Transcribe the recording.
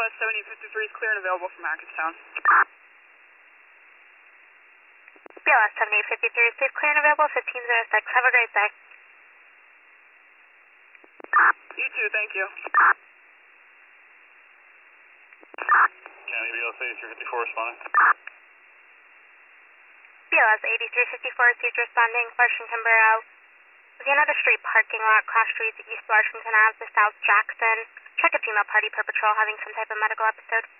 BLS 7053 is clear and available from Hackettstown. BLS 7853 is safe, clear and available, 1506. Have a great day. You too, thank you. County BLS 8354 responding. BLS 8354 is responding, Washington Borough. Vienna Street parking lot, cross streets, East Washington Ave to South Jackson. Check a female party per patrol having some type of medical episode.